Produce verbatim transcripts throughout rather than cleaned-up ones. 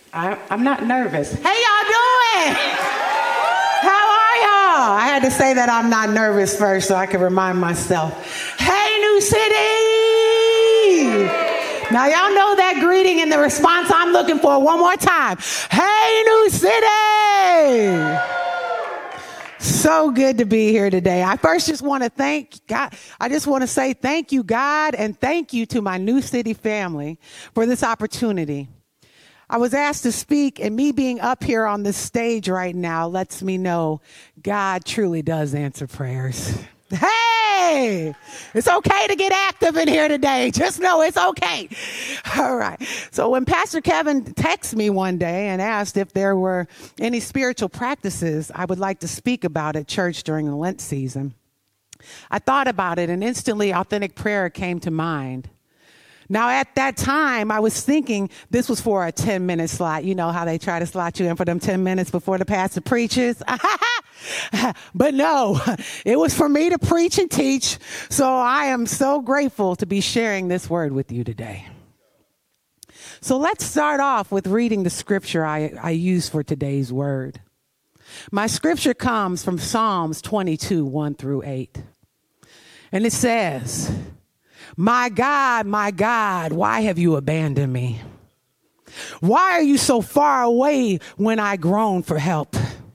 I, I'm not nervous. Hey, y'all doing? How are y'all? I had to say that I'm not nervous first so I can remind myself. Hey, New City! Now, y'all know that greeting and the response I'm looking for one more time. Hey, New City! So good to be here today. I first just want to thank God. I just want to say thank you, God, and thank you to my New City family for this opportunity. I was asked to speak, and me being up here on this stage right now lets me know God truly does answer prayers. Hey, it's okay to get active in here today. Just know it's okay. All right. So when Pastor Kevin texted me one day and asked if there were any spiritual practices I would like to speak about at church during the Lent season, I thought about it and instantly authentic prayer came to mind. Now, at that time, I was thinking this was for a ten-minute slot. You know how they try to slot you in for them ten minutes before the pastor preaches? But no, it was for me to preach and teach. So I am so grateful to be sharing this word with you today. So let's start off with reading the scripture I, I use for today's word. My scripture comes from Psalms twenty-two, one through eight. And it says, "My God, my God, why have you abandoned me? Why are you so far away when I groan for help?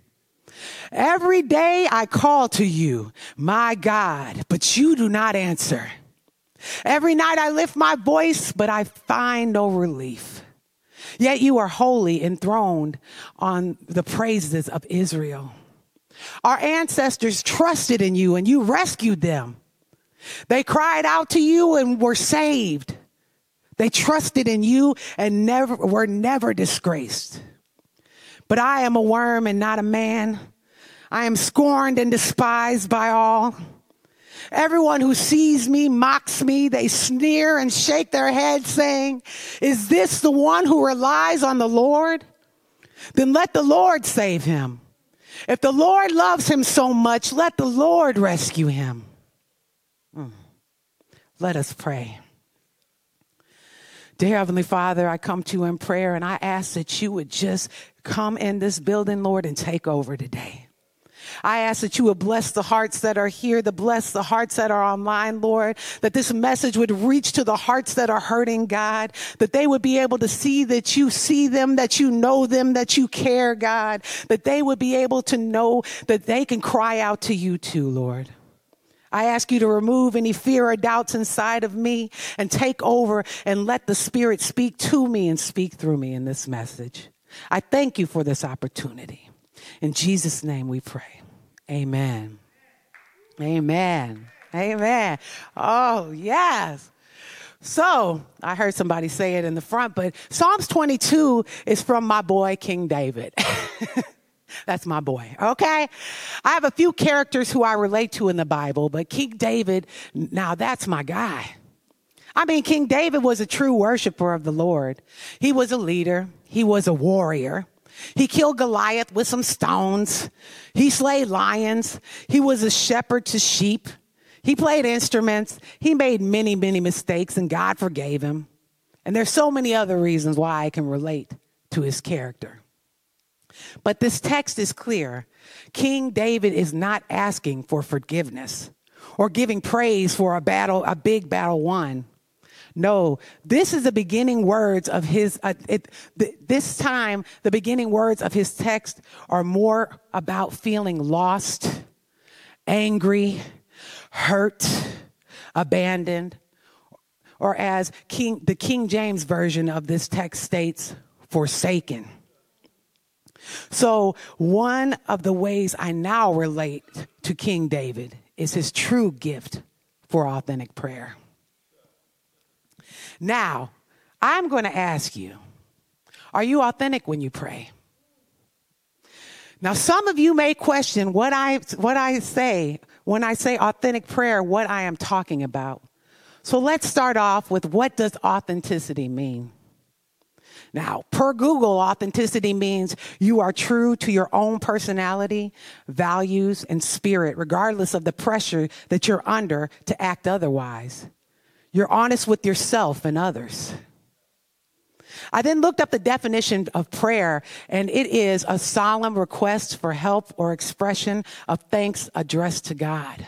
Every day I call to you, my God, but you do not answer. Every night I lift my voice, but I find no relief. Yet you are holy, enthroned on the praises of Israel. Our ancestors trusted in you and you rescued them. They cried out to you and were saved. They trusted in you and never were never disgraced. But I am a worm and not a man. I am scorned and despised by all. Everyone who sees me mocks me. They sneer and shake their heads, saying, 'Is this the one who relies on the Lord? Then let the Lord save him. If the Lord loves him so much, let the Lord rescue him.'" Mm. Let us pray. Dear Heavenly Father, I come to you in prayer and I ask that you would just come in this building, Lord, and take over today. I ask that you would bless the hearts that are here, to bless the hearts that are online, Lord, that this message would reach to the hearts that are hurting, God, that they would be able to see that you see them, that you know them, that you care, God, that they would be able to know that they can cry out to you too, Lord. I ask you to remove any fear or doubts inside of me and take over and let the Spirit speak to me and speak through me in this message. I thank you for this opportunity. In Jesus' name we pray. Amen. Amen. Amen. Oh, yes. So I heard somebody say it in the front, but Psalms twenty-two is from my boy, King David. That's my boy, okay? I have a few characters who I relate to in the Bible, but King David, now that's my guy. I mean, King David was a true worshiper of the Lord. He was a leader. He was a warrior. He killed Goliath with some stones. He slayed lions. He was a shepherd to sheep. He played instruments. He made many, many mistakes, and God forgave him. And there's so many other reasons why I can relate to his character. But this text is clear. King David is not asking for forgiveness or giving praise for a battle, a big battle won. No, this is the beginning words of his, uh, it, th- this time, the beginning words of his text are more about feeling lost, angry, hurt, abandoned, or as King, the King James version of this text states, forsaken. So one of the ways I now relate to King David is his true gift for authentic prayer. Now, I'm going to ask you, are you authentic when you pray? Now, some of you may question what I what I say when I say authentic prayer, what I am talking about. So let's start off with, what does authenticity mean? Now, per Google, authenticity means you are true to your own personality, values, and spirit, regardless of the pressure that you're under to act otherwise. You're honest with yourself and others. I then looked up the definition of prayer, and it is a solemn request for help or expression of thanks addressed to God.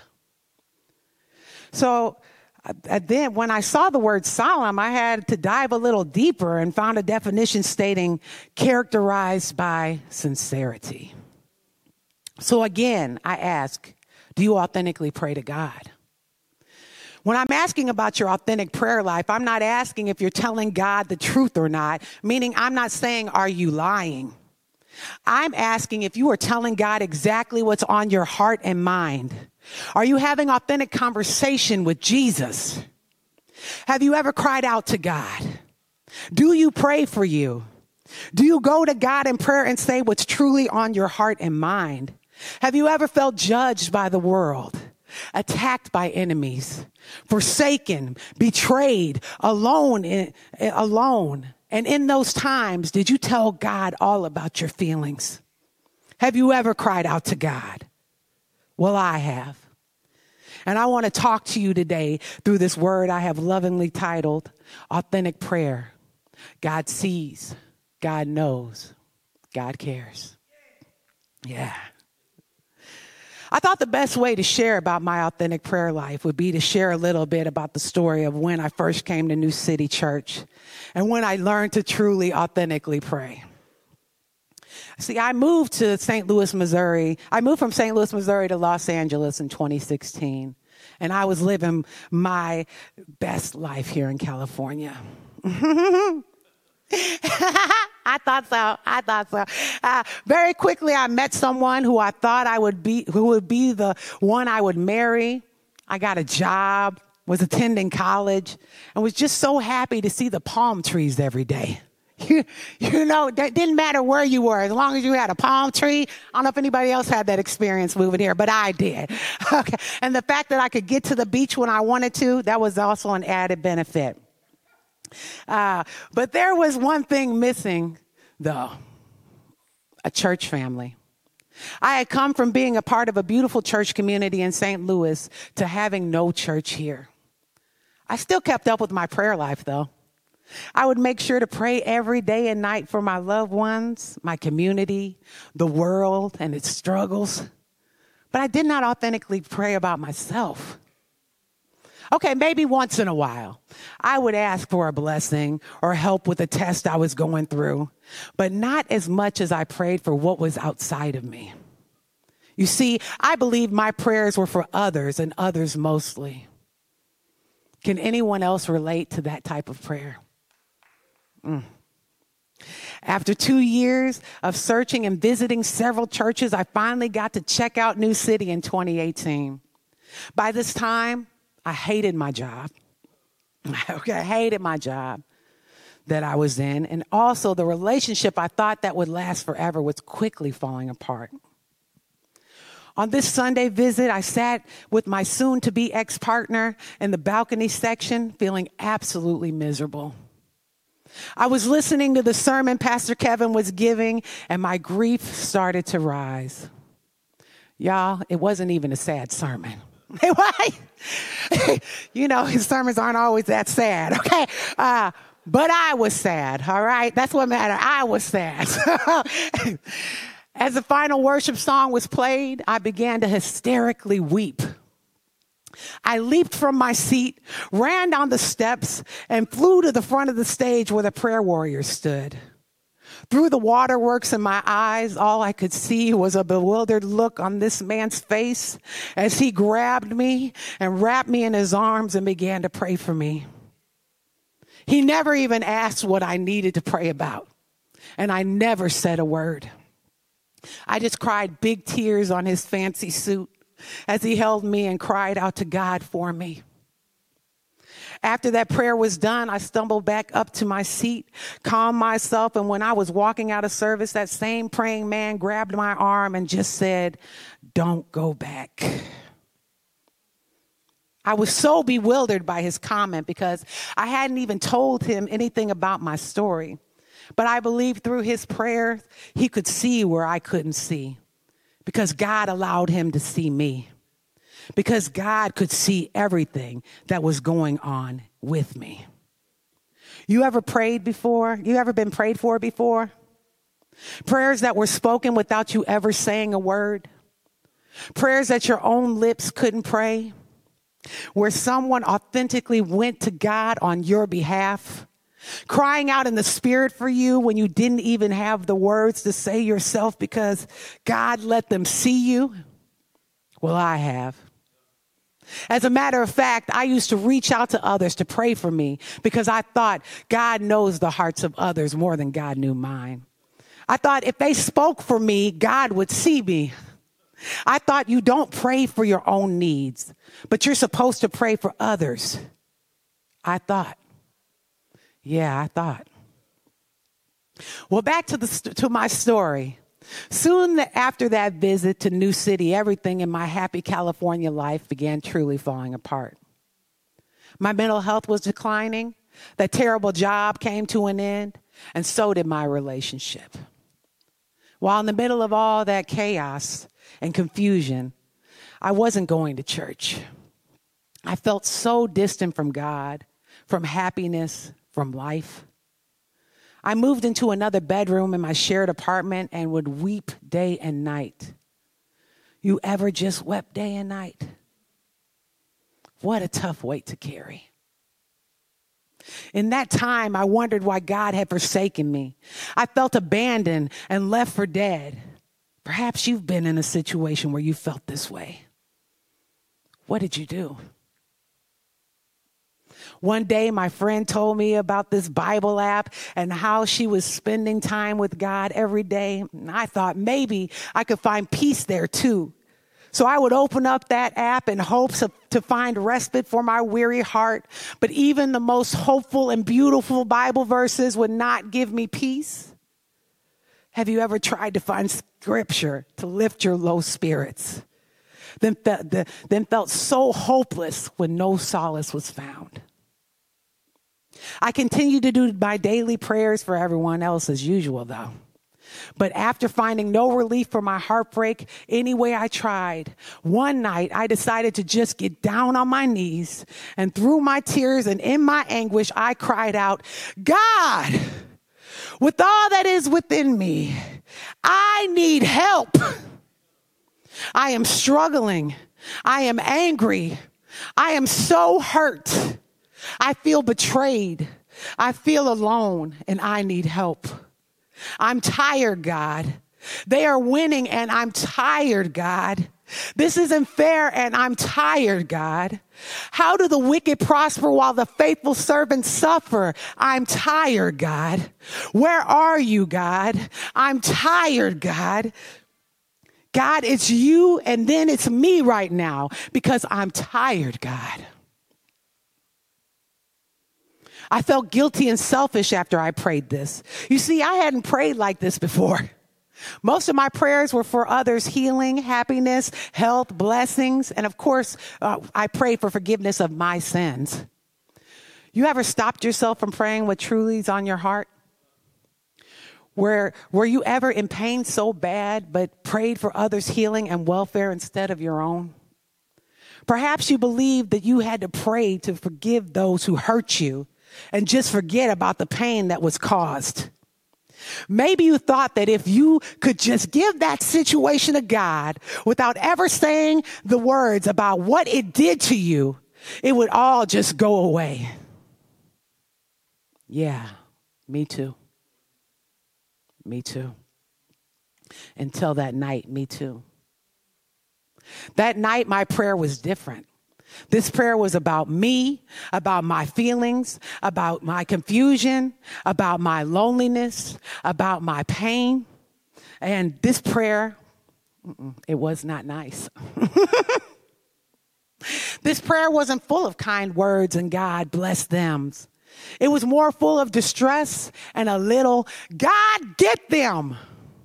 So uh, then when I saw the word solemn, I had to dive a little deeper and found a definition stating characterized by sincerity. So again, I ask, do you authentically pray to God? When I'm asking about your authentic prayer life, I'm not asking if you're telling God the truth or not, meaning I'm not saying, are you lying? I'm asking if you are telling God exactly what's on your heart and mind. Are you having authentic conversation with Jesus? Have you ever cried out to God? Do you pray for you? Do you go to God in prayer and say what's truly on your heart and mind? Have you ever felt judged by the world? Attacked by enemies, forsaken, betrayed, alone, in, alone. And in those times, did you tell God all about your feelings? Have you ever cried out to God? Well, I have. And I want to talk to you today through this word I have lovingly titled Authentic Prayer. God sees, God knows, God cares. Yeah. I thought the best way to share about my authentic prayer life would be to share a little bit about the story of when I first came to New City Church and when I learned to truly authentically pray. See, I moved to Saint Louis, Missouri. I moved from Saint Louis, Missouri to Los Angeles in twenty sixteen, and I was living my best life here in California. I thought so. I thought so. Uh, very quickly, I met someone who I thought I would be, who would be the one I would marry. I got a job, was attending college, and was just so happy to see the palm trees every day. You, you know, it didn't matter where you were, as long as you had a palm tree. I don't know if anybody else had that experience moving here, but I did. Okay. And the fact that I could get to the beach when I wanted to, that was also an added benefit. Uh, but there was one thing missing, though, a church family. I had come from being a part of a beautiful church community in Saint Louis to having no church here. I still kept up with my prayer life, though. I would make sure to pray every day and night for my loved ones, my community, the world, and its struggles. But I did not authentically pray about myself. Okay, maybe once in a while, I would ask for a blessing or help with a test I was going through, but not as much as I prayed for what was outside of me. You see, I believe my prayers were for others and others mostly. Can anyone else relate to that type of prayer? Mm. After two years of searching and visiting several churches, I finally got to check out New City in twenty eighteen. By this time, I hated my job. Okay, I hated my job that I was in. And also the relationship I thought that would last forever was quickly falling apart. On this Sunday visit, I sat with my soon-to-be ex-partner in the balcony section, feeling absolutely miserable. I was listening to the sermon Pastor Kevin was giving, and my grief started to rise. Y'all, it wasn't even a sad sermon. You know, his sermons aren't always that sad, okay? Uh, but I was sad, all right? That's what mattered. I was sad. As the final worship song was played, I began to hysterically weep. I leaped from my seat, ran down the steps, and flew to the front of the stage where the prayer warriors stood. Through the waterworks in my eyes, all I could see was a bewildered look on this man's face as he grabbed me and wrapped me in his arms and began to pray for me. He never even asked what I needed to pray about, and I never said a word. I just cried big tears on his fancy suit as he held me and cried out to God for me. After that prayer was done, I stumbled back up to my seat, calmed myself, and when I was walking out of service, that same praying man grabbed my arm and just said, "Don't go back." I was so bewildered by his comment because I hadn't even told him anything about my story. But I believe through his prayers, he could see where I couldn't see, because God allowed him to see me, because God could see everything that was going on with me. You ever prayed before? You ever been prayed for before? Prayers that were spoken without you ever saying a word. Prayers that your own lips couldn't pray. Where someone authentically went to God on your behalf, crying out in the spirit for you when you didn't even have the words to say yourself because God let them see you. Well, I have. As a matter of fact, I used to reach out to others to pray for me because I thought God knows the hearts of others more than God knew mine. I thought if they spoke for me, God would see me. I thought you don't pray for your own needs, but you're supposed to pray for others. I thought. Yeah, I thought. Well, back to the to my story. Soon after that visit to New City, everything in my happy California life began truly falling apart. My mental health was declining. That terrible job came to an end, and so did my relationship. While in the middle of all that chaos and confusion, I wasn't going to church. I felt so distant from God, from happiness, from life. I moved into another bedroom in my shared apartment and would weep day and night. You ever just wept day and night? What a tough weight to carry. In that time, I wondered why God had forsaken me. I felt abandoned and left for dead. Perhaps you've been in a situation where you felt this way. What did you do? One day, my friend told me about this Bible app and how she was spending time with God every day. And I thought maybe I could find peace there too. So I would open up that app in hopes of, to find respite for my weary heart. But even the most hopeful and beautiful Bible verses would not give me peace. Have you ever tried to find scripture to lift your low spirits? Then, fe- the, then felt so hopeless when no solace was found. I continued to do my daily prayers for everyone else as usual, though. But after finding no relief for my heartbreak any way I tried, one night I decided to just get down on my knees, and through my tears and in my anguish, I cried out, God, with all that is within me, I need help. I am struggling. I am angry. I am so hurt. I feel betrayed. I feel alone, and I need help. I'm tired, God. They are winning, and I'm tired, God. This isn't fair, and I'm tired, God. How do the wicked prosper while the faithful servants suffer? I'm tired, God. Where are you, God? I'm tired, God. God, it's you, and then it's me right now because I'm tired, God. I felt guilty and selfish after I prayed this. You see, I hadn't prayed like this before. Most of my prayers were for others' healing, happiness, health, blessings. And of course, uh, I prayed for forgiveness of my sins. You ever stopped yourself from praying what truly is on your heart? Were, were you ever in pain so bad, but prayed for others' healing and welfare instead of your own? Perhaps you believed that you had to pray to forgive those who hurt you and just forget about the pain that was caused. Maybe you thought that if you could just give that situation to God without ever saying the words about what it did to you, it would all just go away. Yeah, me too. Me too. Until that night, me too. That night, my prayer was different. This prayer was about me, about my feelings, about my confusion, about my loneliness, about my pain. And this prayer, it was not nice. This prayer wasn't full of kind words and God bless them. It was more full of distress and a little, God, get them.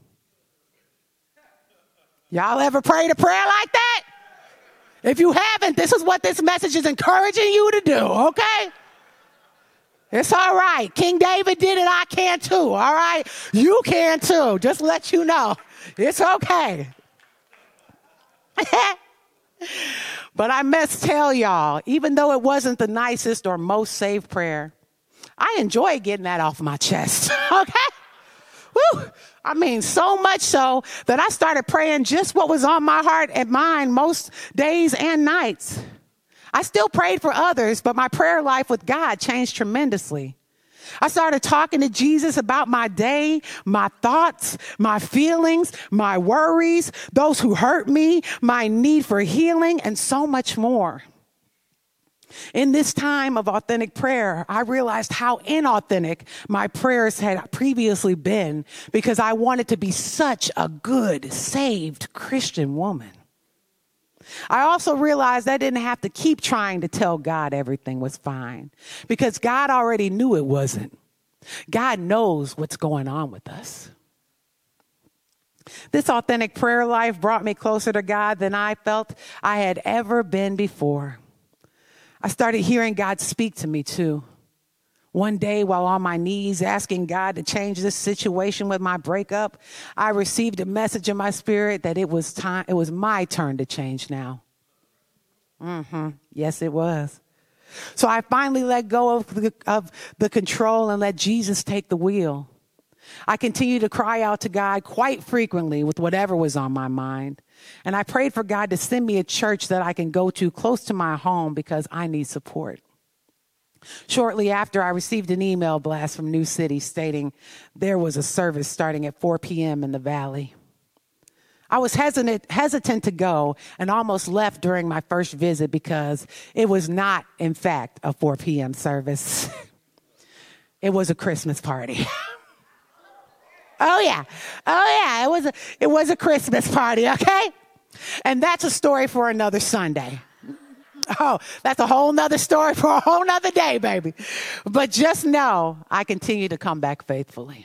Y'all ever prayed a prayer like that? If you haven't, this is what this message is encouraging you to do, okay? It's all right. King David did it. I can too, all right? You can too. Just let you know. It's okay. But I must tell y'all, even though it wasn't the nicest or most saved prayer, I enjoy getting that off my chest, okay? Woo! I mean, so much so that I started praying just what was on my heart and mind most days and nights. I still prayed for others, but my prayer life with God changed tremendously. I started talking to Jesus about my day, my thoughts, my feelings, my worries, those who hurt me, my need for healing, and so much more. In this time of authentic prayer, I realized how inauthentic my prayers had previously been because I wanted to be such a good, saved Christian woman. I also realized I didn't have to keep trying to tell God everything was fine because God already knew it wasn't. God knows what's going on with us. This authentic prayer life brought me closer to God than I felt I had ever been before. I started hearing God speak to me too. One day while on my knees asking God to change this situation with my breakup, I received a message in my spirit that it was time, it was my turn to change now. Mm-hmm. Yes, it was. So I finally let go of the, of the control and let Jesus take the wheel. I continued to cry out to God quite frequently with whatever was on my mind. And I prayed for God to send me a church that I can go to close to my home because I need support. Shortly after, I received an email blast from New City stating there was a service starting at four p.m. in the Valley. I was hesitant, hesitant to go and almost left during my first visit because it was not, in fact, a four p.m. service. It was a Christmas party. Oh, yeah. Oh, yeah. It was a, it was a Christmas party, okay? And that's a story for another Sunday. Oh, that's a whole nother story for a whole nother day, baby. But just know I continue to come back faithfully.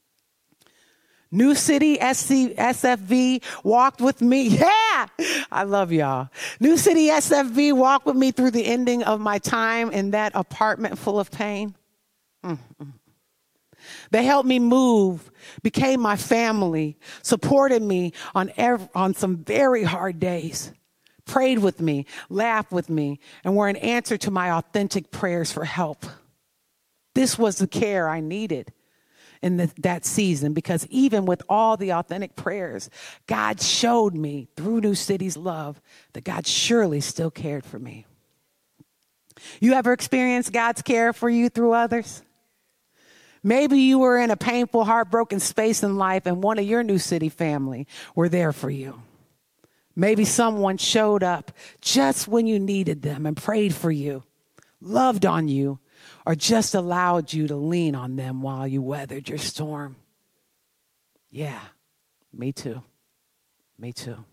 New City S C, S F V walked with me. Yeah, I love y'all. New City S F V walked with me through the ending of my time in that apartment full of pain. Mm-mm. They helped me move, became my family, supported me on every, on some very hard days, prayed with me, laughed with me, and were an answer to my authentic prayers for help. This was the care I needed in the, that season because even with all the authentic prayers, God showed me through New City's love that God surely still cared for me. You ever experienced God's care for you through others? Maybe you were in a painful, heartbroken space in life and one of your New City family were there for you. Maybe someone showed up just when you needed them and prayed for you, loved on you, or just allowed you to lean on them while you weathered your storm. Yeah, me too. Me too.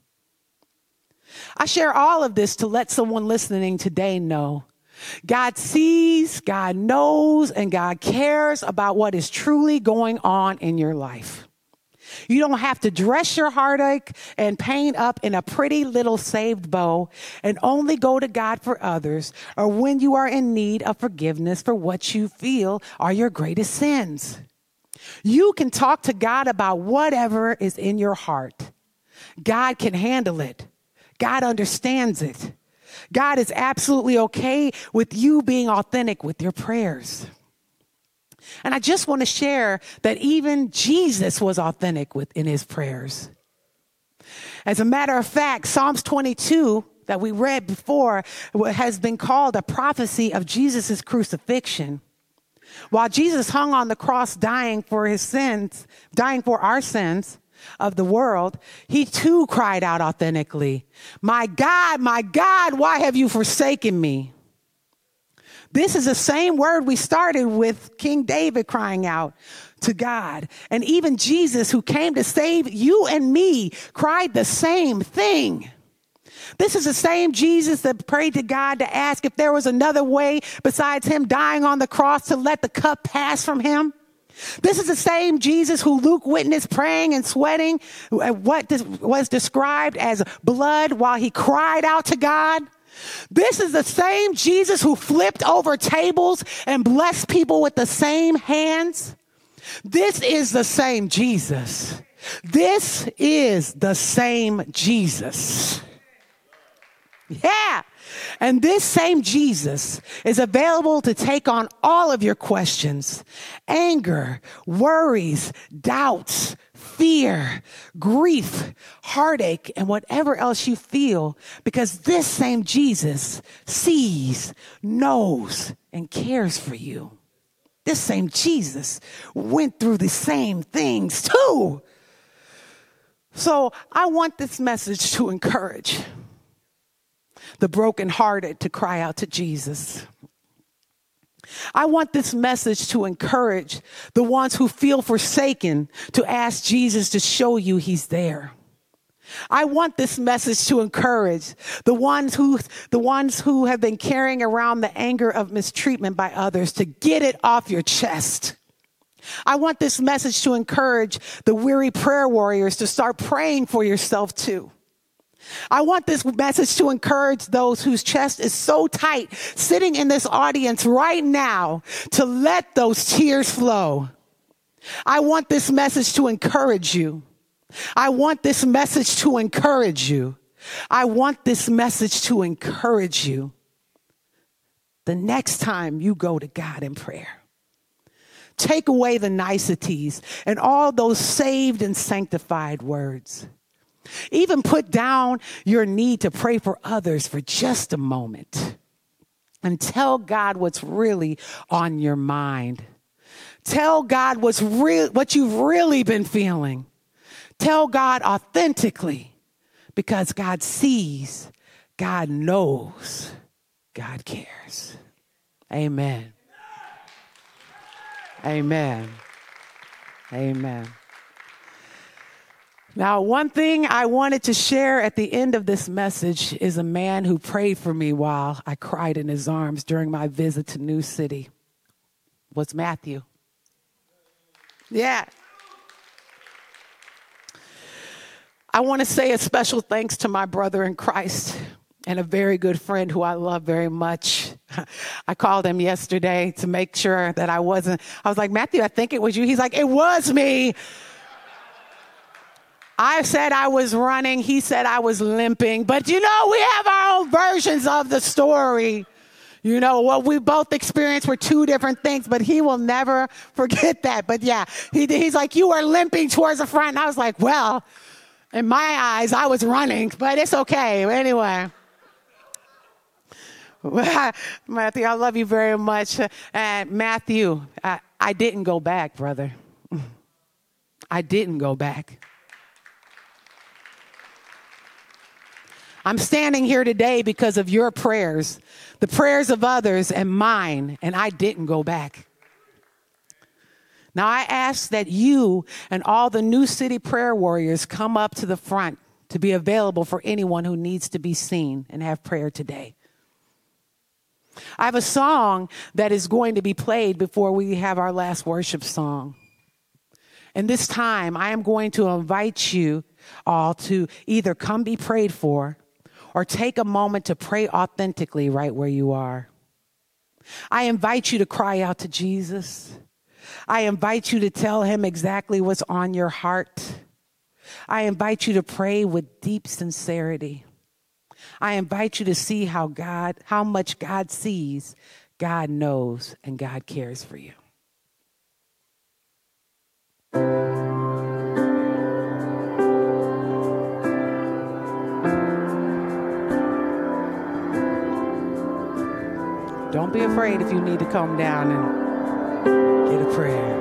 I share all of this to let someone listening today know God sees, God knows, and God cares about what is truly going on in your life. You don't have to dress your heartache and pain up in a pretty little saved bow and only go to God for others or when you are in need of forgiveness for what you feel are your greatest sins. You can talk to God about whatever is in your heart. God can handle it. God understands it. God is absolutely okay with you being authentic with your prayers. And I just want to share that even Jesus was authentic with, in his prayers. As a matter of fact, Psalms twenty-two that we read before has been called a prophecy of Jesus' crucifixion. While Jesus hung on the cross dying for his sins, dying for our sins of the world, he too cried out authentically, "My God, my God, why have you forsaken me?" This is the same word we started with King David crying out to God. And even Jesus, who came to save you and me, cried the same thing. This is the same Jesus that prayed to God to ask if there was another way besides him dying on the cross to let the cup pass from him. This is the same Jesus who Luke witnessed praying and sweating what was described as blood while he cried out to God. This is the same Jesus who flipped over tables and blessed people with the same hands. This is the same Jesus. This is the same Jesus. Yeah. And this same Jesus is available to take on all of your questions, anger, worries, doubts, fear, grief, heartache, and whatever else you feel, because this same Jesus sees, knows, and cares for you. This same Jesus went through the same things too. So I want this message to encourage the brokenhearted to cry out to Jesus. I want this message to encourage the ones who feel forsaken to ask Jesus to show you he's there. I want this message to encourage the ones who, the ones who have been carrying around the anger of mistreatment by others to get it off your chest. I want this message to encourage the weary prayer warriors to start praying for yourself too. I want this message to encourage those whose chest is so tight, sitting in this audience right now, to let those tears flow. I want this message to encourage you. I want this message to encourage you. I want this message to encourage you the next time you go to God in prayer. Take away the niceties and all those saved and sanctified words. Even put down your need to pray for others for just a moment and tell God what's really on your mind. Tell God what's real, what you've really been feeling. Tell God authentically, because God sees, God knows, God cares. Amen. Amen. Amen. Now, one thing I wanted to share at the end of this message is a man who prayed for me while I cried in his arms during my visit to New City. Was Matthew. Yeah. I want to say a special thanks to my brother in Christ and a very good friend who I love very much. I called him yesterday to make sure that I wasn't, I was like, Matthew, I think it was you. He's like, it was me. I said I was running. He said I was limping. But you know, we have our own versions of the story. You know, what we both experienced were two different things, but he will never forget that. But yeah, he, he's like, you were limping towards the front. And I was like, well, in my eyes, I was running, but it's okay. Anyway. Matthew, I love you very much. And Matthew, I, I didn't go back, brother. I didn't go back. I'm standing here today because of your prayers, the prayers of others and mine, and I didn't go back. Now I ask that you and all the New City prayer warriors come up to the front to be available for anyone who needs to be seen and have prayer today. I have a song that is going to be played before we have our last worship song. And this time I am going to invite you all to either come be prayed for or take a moment to pray authentically right where you are. I invite you to cry out to Jesus. I invite you to tell him exactly what's on your heart. I invite you to pray with deep sincerity. I invite you to see how God, how much God sees, God knows, and God cares for you. Don't be afraid if you need to come down and get a prayer.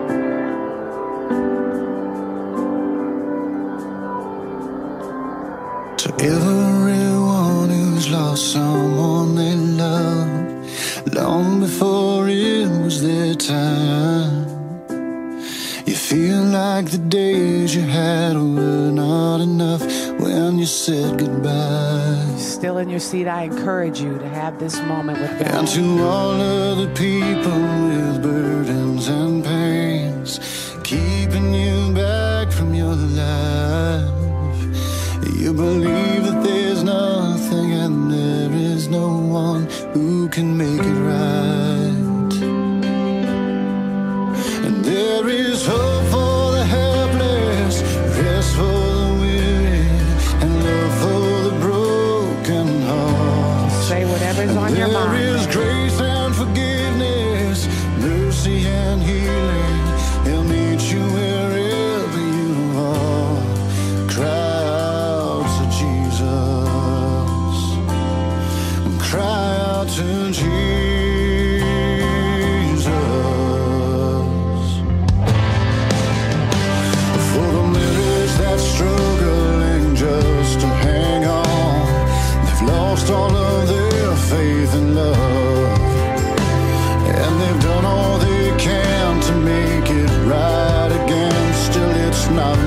To everyone who's lost someone they love, long before it was their time, you feel like the days you had were not enough when you said goodbye. Still in your seat, I encourage you to have this moment with God. And to all of the people with burdens and pains, keeping you back from your life. You believe that there's nothing and there is no one who can make it right. And there is hope for the helpless, rest for the weary, and love for the broken heart. Say whatever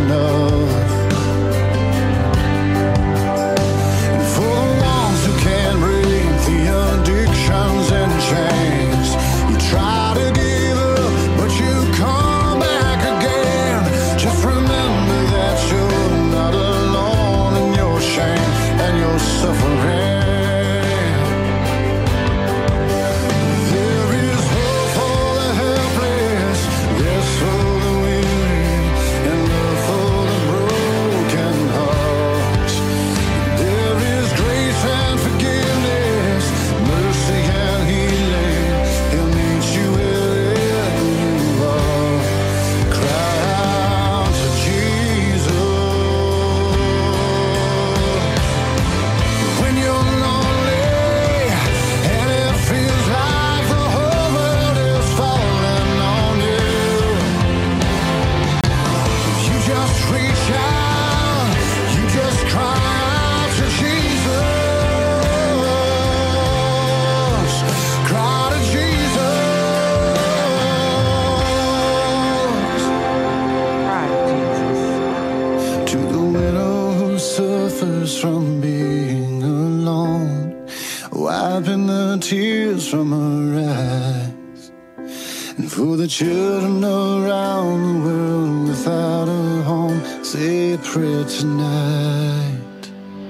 enough. And for the ones who can't break the addictions and chains, you try to give up, but you come back again. Just remember that you're not alone in your shame and your suffering. From being alone, wiping the tears from her eyes, and for the children around the world without a home, say a prayer tonight.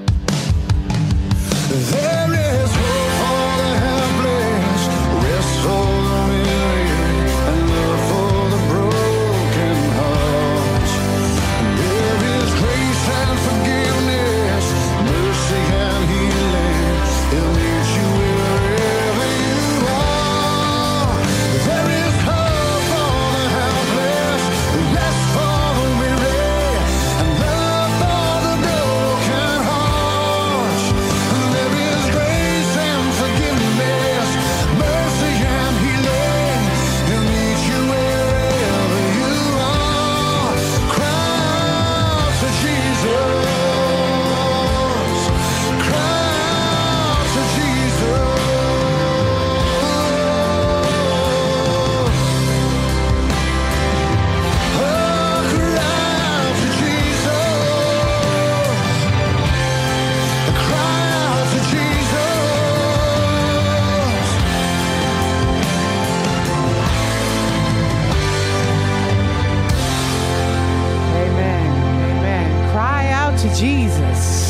There is hope for the helpless, rest for the weary, and love for the broken heart. There is grace and forgiveness, mercy and healing. He'll meet you wherever you are. There is hope for the helpless, rest for the weary, and love for the broken heart. There is grace and forgiveness, mercy and healing. He'll meet you wherever you are. Cry out to Jesus. Amen. Amen. Cry out to Jesus.